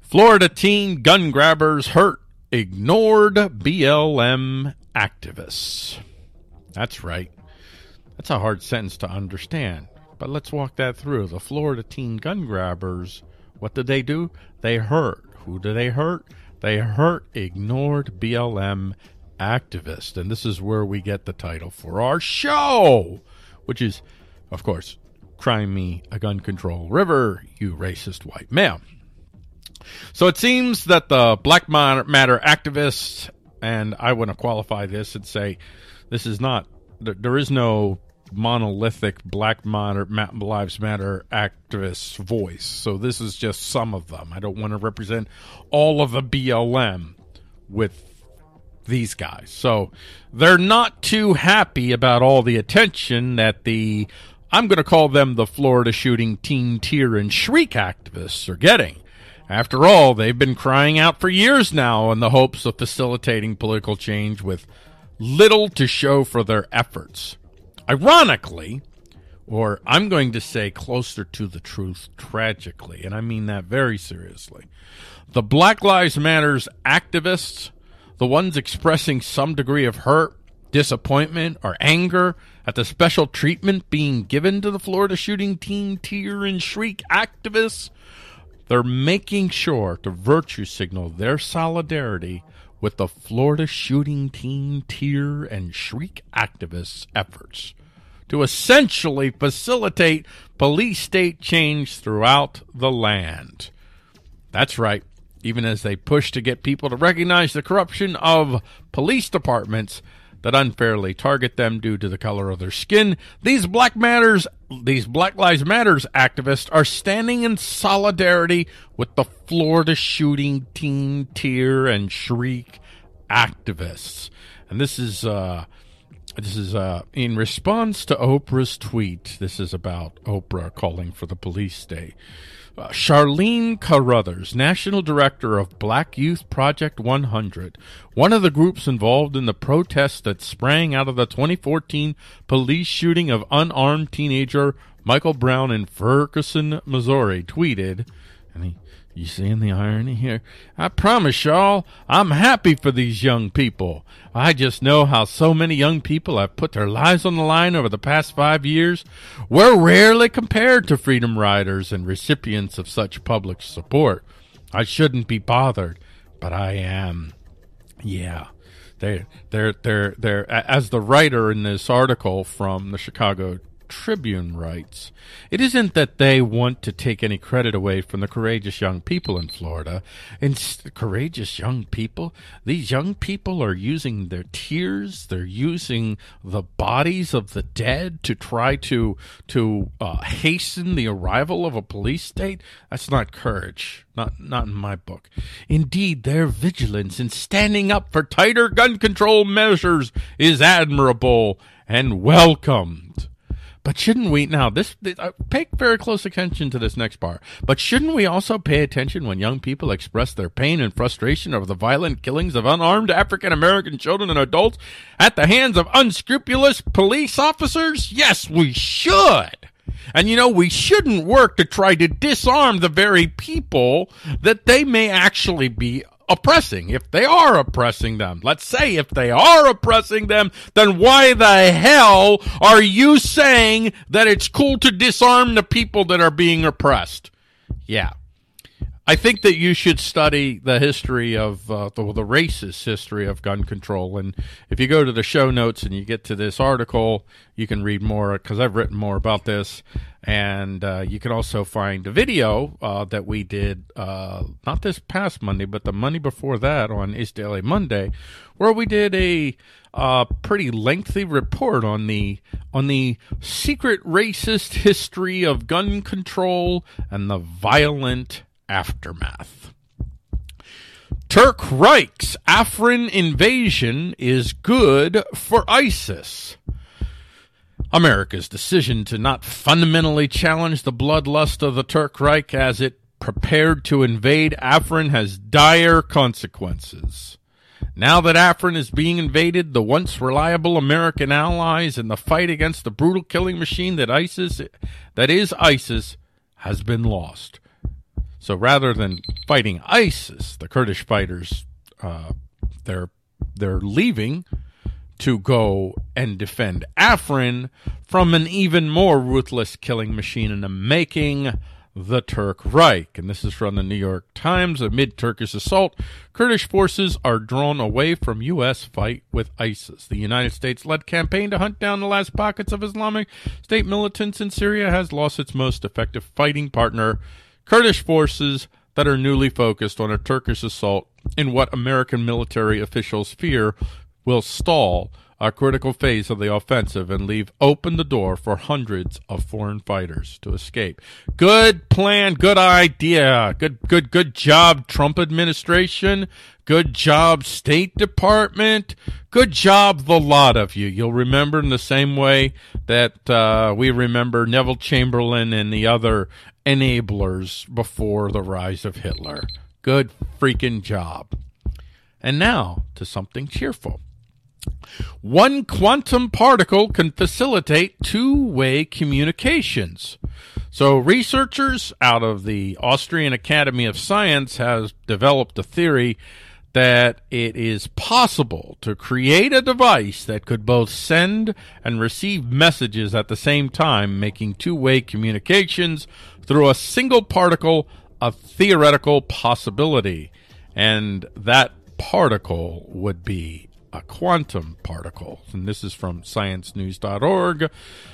Florida teen gun grabbers hurt ignored BLM activists. That's right. That's a hard sentence to understand, but let's walk that through. The Florida teen gun grabbers, what did they do? They hurt. Who did they hurt? They hurt ignored BLM activists. And this is where we get the title for our show, which is, of course, Cry Me a Gun Control River, You Racist White Male. So it seems that the Black Matter activists, and I want to qualify this and say this is not, there is no monolithic Black Lives Matter activists' voice. So this is just some of them. I don't want to represent all of the BLM with these guys. So they're not too happy about all the attention that the, I'm going to call them the Florida shooting teen tear and shriek activists are getting. After all, they've been crying out for years now in the hopes of facilitating political change with little to show for their efforts. Ironically, or I'm going to say closer to the truth, tragically, and I mean that very seriously, the Black Lives Matter activists, the ones expressing some degree of hurt, disappointment, or anger at the special treatment being given to the Florida shooting teen tear and shriek activists, they're making sure to virtue signal their solidarity with the Florida shooting teen tear and shriek activists' efforts to essentially facilitate police state change throughout the land. That's right. Even as they push to get people to recognize the corruption of police departments that unfairly target them due to the color of their skin, these Black Lives Matter activists are standing in solidarity with the Florida shooting teen tear and shriek activists. And this is in response to Oprah's tweet. This is about Oprah calling for the police state. Charlene Carruthers, National Director of Black Youth Project 100, one of the groups involved in the protests that sprang out of the 2014 police shooting of unarmed teenager Michael Brown in Ferguson, Missouri, tweeted, and you seeing the irony here? I promise y'all, I'm happy for these young people. I just know how so many young people have put their lives on the line over the past 5 years. We're rarely compared to freedom riders and recipients of such public support. I shouldn't be bothered, but I am. Yeah. They're as the writer in this article from the Chicago Tribune writes, it isn't that they want to take any credit away from the courageous young people in Florida. Courageous young people? These young people are using their tears, they're using the bodies of the dead to try to hasten the arrival of a police state? That's not courage. Not in my book. Indeed, their vigilance in standing up for tighter gun control measures is admirable and welcomed. But shouldn't we, now pay very close attention to this next part, but shouldn't we also pay attention when young people express their pain and frustration over the violent killings of unarmed African-American children and adults at the hands of unscrupulous police officers? Yes, we should. And we shouldn't work to try to disarm the very people that they may actually be oppressing. If they are oppressing them, let's say if they are oppressing them, then why the hell are you saying that it's cool to disarm the people that are being oppressed? Yeah. I think that you should study the history of the racist history of gun control. And if you go to the show notes and you get to this article, you can read more because I've written more about this. And you can also find a video that we did, not this past Monday, but the Monday before that on East Daily Monday, where we did a pretty lengthy report on the secret racist history of gun control and the violent aftermath. Turk Reich's Afrin invasion is good for ISIS. America's decision to not fundamentally challenge the bloodlust of the Turk Reich as it prepared to invade Afrin has dire consequences. Now that Afrin is being invaded, the once reliable American allies in the fight against the brutal killing machine that is ISIS has been lost. So rather than fighting ISIS, the Kurdish fighters, they're leaving to go and defend Afrin from an even more ruthless killing machine in the making, the Turk Reich. And this is from the New York Times. Amid Turkish assault, Kurdish forces are drawn away from U.S. fight with ISIS. The United States-led campaign to hunt down the last pockets of Islamic State militants in Syria has lost its most effective fighting partner, Kurdish forces that are newly focused on a Turkish assault in what American military officials fear will stall a critical phase of the offensive and leave open the door for hundreds of foreign fighters to escape. Good plan, good idea. Good job, Trump administration. Good job, State Department. Good job, the lot of you. You'll remember in the same way that we remember Neville Chamberlain and the other enablers before the rise of Hitler. Good freaking job. And now to something cheerful. One quantum particle can facilitate two-way communications. So researchers out of the Austrian Academy of Science has developed a theory that it is possible to create a device that could both send and receive messages at the same time, making two-way communications through a single particle a theoretical possibility. And that particle would be a quantum particle. And this is from sciencenews.org.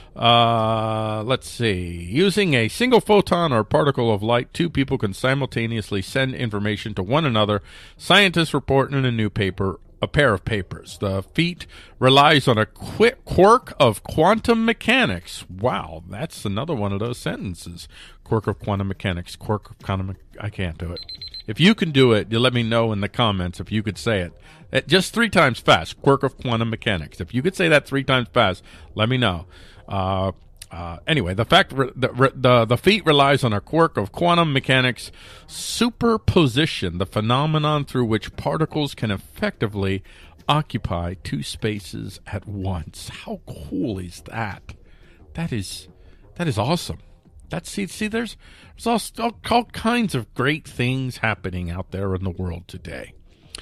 Let's see. Using a single photon or particle of light, two people can simultaneously send information to one another. Scientists report in a pair of papers. The feat relies on a quirk of quantum mechanics. Wow, that's another one of those sentences. Quirk of quantum mechanics. Quirk of quantum. I can't do it. If you can do it, you let me know in the comments if you could say it. Just 3 times fast. Quirk of quantum mechanics. If you could say that 3 times fast, let me know. Anyway, the feat relies on a quirk of quantum mechanics superposition, the phenomenon through which particles can effectively occupy two spaces at once. How cool is that? That is awesome. There's all kinds of great things happening out there in the world today.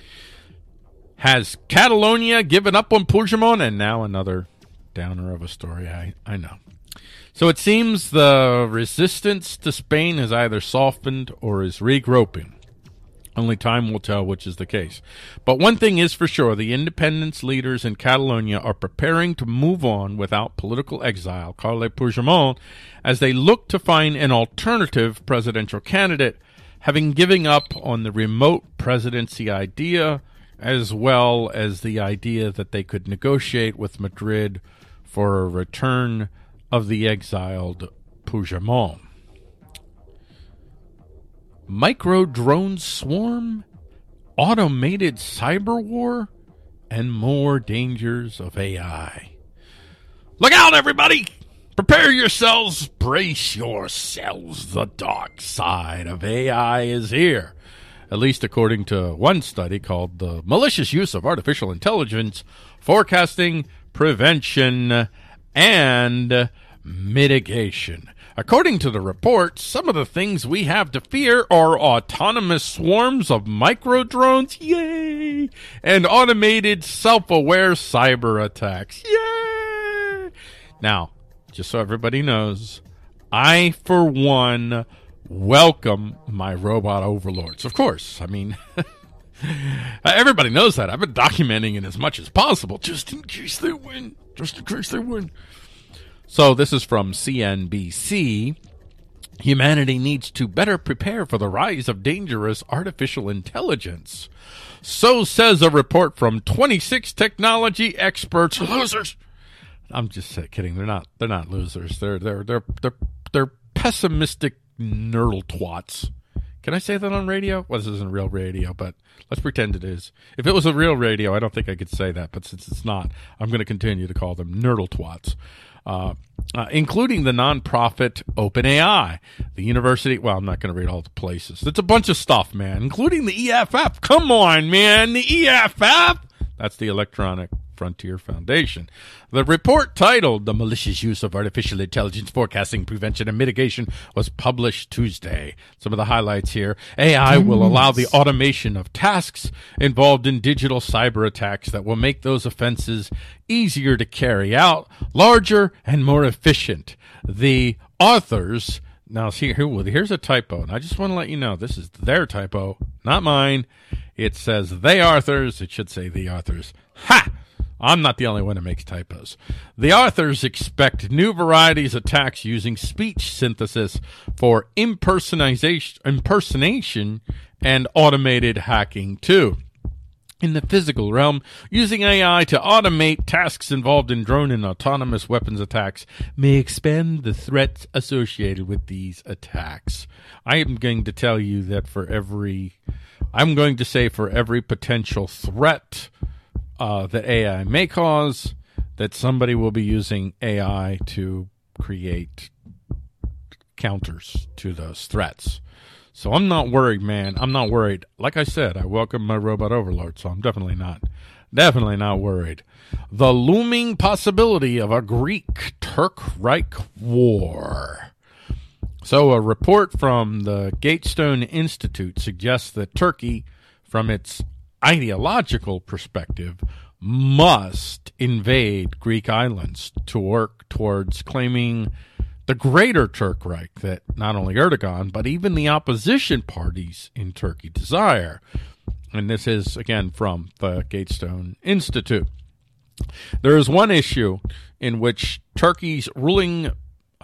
Has Catalonia given up on Puigdemont? And now another downer of a story, I know. So it seems the resistance to Spain has either softened or is regrouping. Only time will tell which is the case. But one thing is for sure, the independence leaders in Catalonia are preparing to move on without political exile, Carles Puigdemont, as they look to find an alternative presidential candidate, having given up on the remote presidency idea, as well as the idea that they could negotiate with Madrid for a return of the exiled Puigdemont. Micro-drone swarm, automated cyber war, and more dangers of AI. Look out, everybody! Prepare yourselves, brace yourselves. The dark side of AI is here. At least according to one study called The Malicious Use of Artificial Intelligence, Forecasting, Prevention, and Mitigation. According to the report, some of the things we have to fear are autonomous swarms of micro-drones, yay, and automated self-aware cyber attacks, yay. Now, just so everybody knows, I, for one, welcome my robot overlords. Of course, I mean, everybody knows that. I've been documenting it as much as possible, just in case they win. So this is from CNBC. Humanity needs to better prepare for the rise of dangerous artificial intelligence. So says a report from 26 technology experts. Losers. I'm just kidding. They're not losers. They're pessimistic nerdle twats. Can I say that on radio? Well, this isn't real radio, but let's pretend it is. If it was a real radio, I don't think I could say that, but since it's not, I'm going to continue to call them nerdle twats. Including the nonprofit OpenAI, the university. Well, I'm not going to read all the places. It's a bunch of stuff, man, including the EFF. Come on, man, the EFF. That's the Electronic Frontier Foundation. The report, titled The Malicious Use of Artificial Intelligence Forecasting, Prevention, and Mitigation, was published Tuesday. Some of the highlights here. AI will allow the automation of tasks involved in digital cyber attacks that will make those offenses easier to carry out, larger, and more efficient. The authors... Now, here's a typo, and I just want to let you know, this is their typo, not mine. It says they authors. It should say the authors. Ha! I'm not the only one who makes typos. The authors expect new varieties of attacks using speech synthesis for impersonation and automated hacking, too. In the physical realm, using AI to automate tasks involved in drone and autonomous weapons attacks may expand the threats associated with these attacks. I am going to tell you that for every potential threat that AI may cause, that somebody will be using AI to create counters to those threats. So I'm not worried, man. I'm not worried. Like I said, I welcome my robot overlord, so I'm definitely not worried. The looming possibility of a Greek-Turk-Reich war. So a report from the Gatestone Institute suggests that Turkey, from its ideological perspective, must invade Greek islands to work towards claiming the greater Turk Reich that not only Erdogan, but even the opposition parties in Turkey desire. And this is, again, from the Gatestone Institute. There is one issue in which Turkey's ruling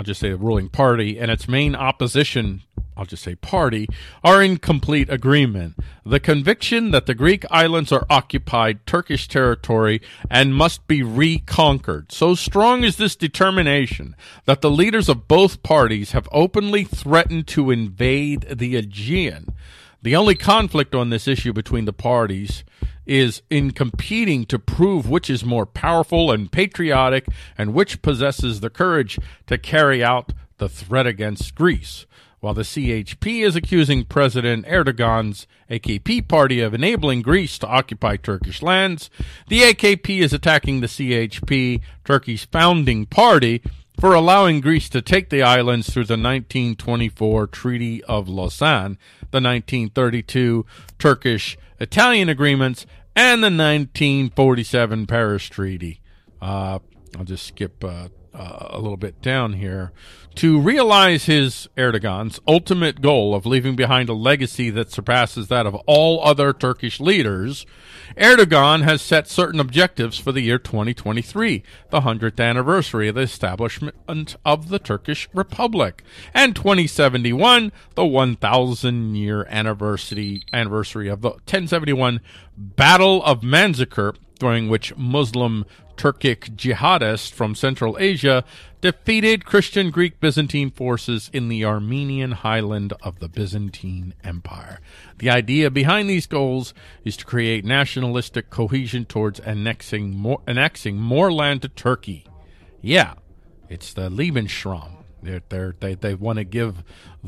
party and its main opposition, party, are in complete agreement. The conviction that the Greek islands are occupied Turkish territory and must be reconquered. So strong is this determination that the leaders of both parties have openly threatened to invade the Aegean. The only conflict on this issue between the parties is in competing to prove which is more powerful and patriotic and which possesses the courage to carry out the threat against Greece. While the CHP is accusing President Erdogan's AKP party of enabling Greece to occupy Turkish lands, the AKP is attacking the CHP, Turkey's founding party, for allowing Greece to take the islands through the 1924 Treaty of Lausanne, the 1932 Turkish-Italian agreements, and the 1947 Paris Treaty. I'll just skip a little bit down here. To realize Erdogan's ultimate goal of leaving behind a legacy that surpasses that of all other Turkish leaders, Erdogan has set certain objectives for the year 2023, the 100th anniversary of the establishment of the Turkish Republic, and 2071, the 1,000-year anniversary of the 1071 Battle of Manzikert, during which Muslim Turkic jihadists from Central Asia defeated Christian Greek Byzantine forces in the Armenian highland of the Byzantine Empire. The idea behind these goals is to create nationalistic cohesion towards annexing more land to Turkey. Yeah, it's the Lebensraum. They want to give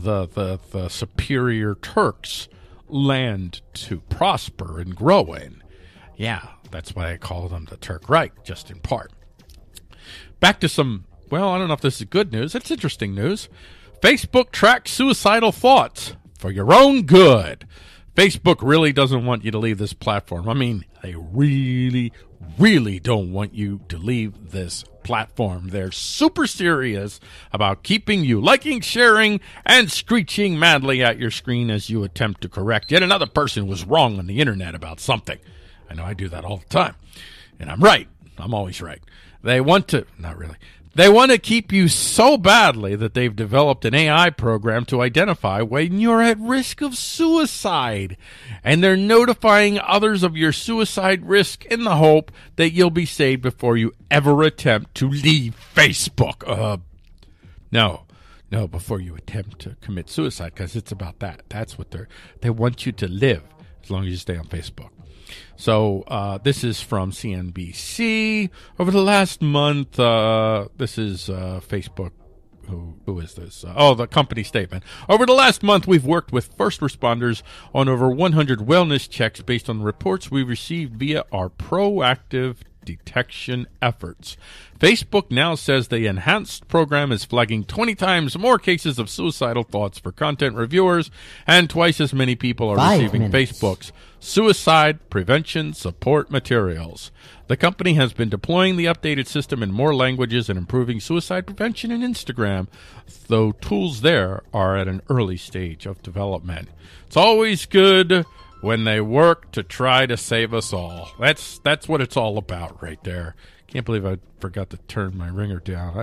the superior Turks land to prosper and grow in. Yeah, that's why I call them the Turk Reich, just in part. Back to some, well, I don't know if this is good news. It's interesting news. Facebook tracks suicidal thoughts for your own good. Facebook really doesn't want you to leave this platform. I mean, they really, really don't want you to leave this platform. They're super serious about keeping you liking, sharing, and screeching madly at your screen as you attempt to correct yet another person who was wrong on the internet about something. I know I do that all the time. And I'm right. I'm always right. They want to, not really. They want to keep you so badly that they've developed an AI program to identify when you're at risk of suicide. And they're notifying others of your suicide risk in the hope that you'll be saved before you ever attempt to leave Facebook. No, before you attempt to commit suicide, because it's about that. That's what they want you to live as long as you stay on Facebook. So this is from CNBC. Over the last month, this is Facebook. Who is this? The company statement. Over the last month, we've worked with first responders on over 100 wellness checks based on reports we received via our proactive detection efforts. Facebook now says the enhanced program is flagging 20 times more cases of suicidal thoughts for content reviewers, and twice as many people are receiving Facebook's suicide prevention support materials. The company has been deploying the updated system in more languages and improving suicide prevention in Instagram, though tools there are at an early stage of development. It's always good when they work to try to save us all. That's what it's all about right there. Can't believe I forgot to turn my ringer down.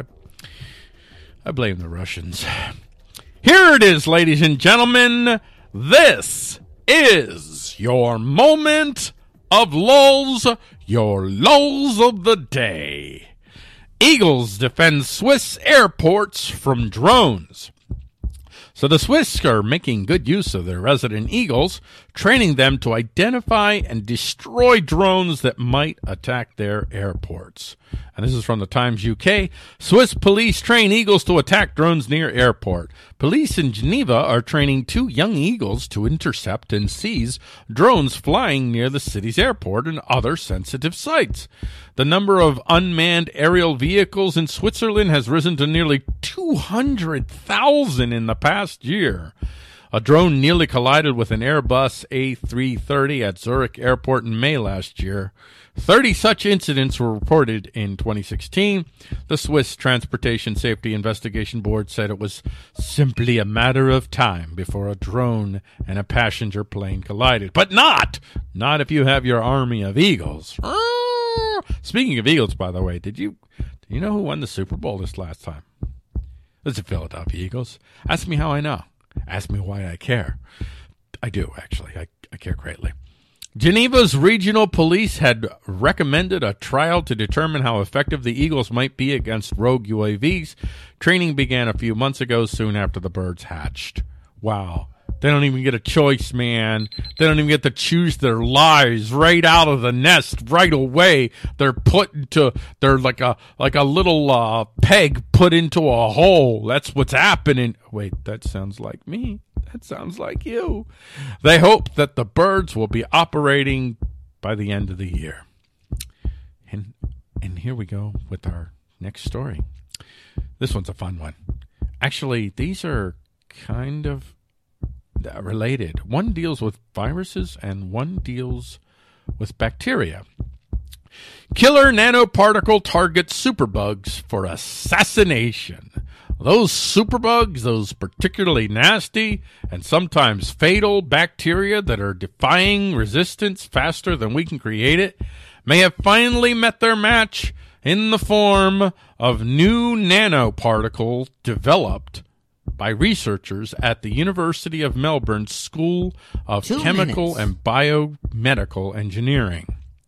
I blame the Russians. Here it is, ladies and gentlemen. This is your moment of lulls, your lulls of the day. Eagles defend Swiss airports from drones. So the Swiss are making good use of their resident eagles, training them to identify and destroy drones that might attack their airports. And this is from the Times UK. Swiss police train eagles to attack drones near airport. Police in Geneva are training 2 young eagles to intercept and seize drones flying near the city's airport and other sensitive sites. The number of unmanned aerial vehicles in Switzerland has risen to nearly 200,000 in the past year. A drone nearly collided with an Airbus A330 at Zurich Airport in May last year. 30 such incidents were reported in 2016. The Swiss Transportation Safety Investigation Board said it was simply a matter of time before a drone and a passenger plane collided. But not if you have your army of eagles. Speaking of eagles, by the way, do you know who won the Super Bowl this last time? It's the Philadelphia Eagles. Ask me how I know. Ask me why I care. I do, actually. I care greatly. Geneva's regional police had recommended a trial to determine how effective the Eagles might be against rogue UAVs. Training began a few months ago, soon after the birds hatched. Wow. They don't even get a choice, man. They don't even get to choose their lives right out of the nest right away. They're like a little peg put into a hole. That's what's happening. Wait, that sounds like me. That sounds like you. They hope that the birds will be operating by the end of the year. And here we go with our next story. This one's a fun one. Actually, these are kind of related. One deals with viruses and one deals with bacteria. Killer nanoparticle targets superbugs for assassination. Those superbugs, those particularly nasty and sometimes fatal bacteria that are defying resistance faster than we can create it, may have finally met their match in the form of new nanoparticle developed by researchers at the University of Melbourne School of Chemical and Biomedical Engineering.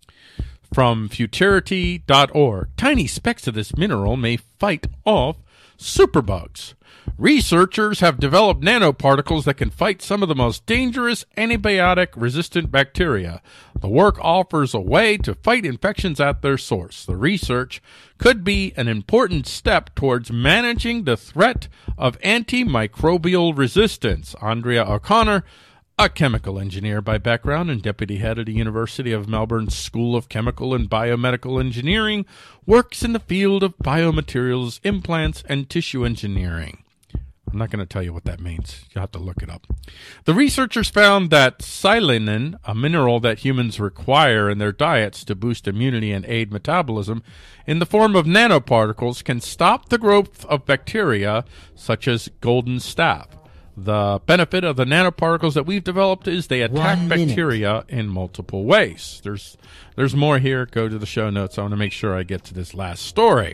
From futurity.org, tiny specks of this mineral may fight off superbugs. Researchers have developed nanoparticles that can fight some of the most dangerous antibiotic-resistant bacteria. The work offers a way to fight infections at their source. The research could be an important step towards managing the threat of antimicrobial resistance. Andrea O'Connor, a chemical engineer by background and deputy head of the University of Melbourne School of Chemical and Biomedical Engineering, works in the field of biomaterials, implants, and tissue engineering. I'm not going to tell you what that means. You'll have to look it up. The researchers found that silinin, a mineral that humans require in their diets to boost immunity and aid metabolism, in the form of nanoparticles, can stop the growth of bacteria such as golden staph. The benefit of the nanoparticles that we've developed is they attack bacteria in multiple ways. There's more here. Go to the show notes. I want to make sure I get to this last story.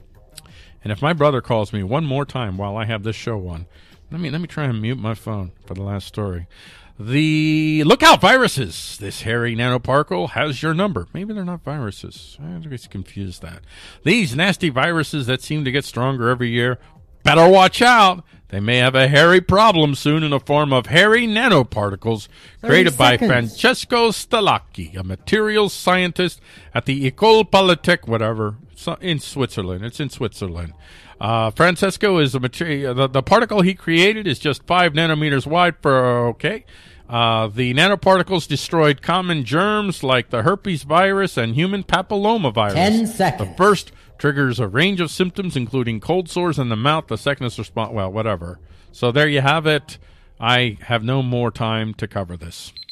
And if my brother calls me one more time while I have this show on, let me try and mute my phone for the last story. Look out, viruses! This hairy nanoparticle has your number. Maybe they're not viruses. I just confused that. These nasty viruses that seem to get stronger every year, better watch out. They may have a hairy problem soon in the form of hairy nanoparticles created by Francesco Stalacchi, a materials scientist at the École Polytechnique, whatever, in Switzerland. It's in Switzerland. Francesco is a material. The particle he created is just 5 nanometers wide The nanoparticles destroyed common germs like the herpes virus and human papillomavirus. 10 seconds. The first triggers a range of symptoms, including cold sores in the mouth. The second is response. Well, whatever. So there you have it. I have no more time to cover this.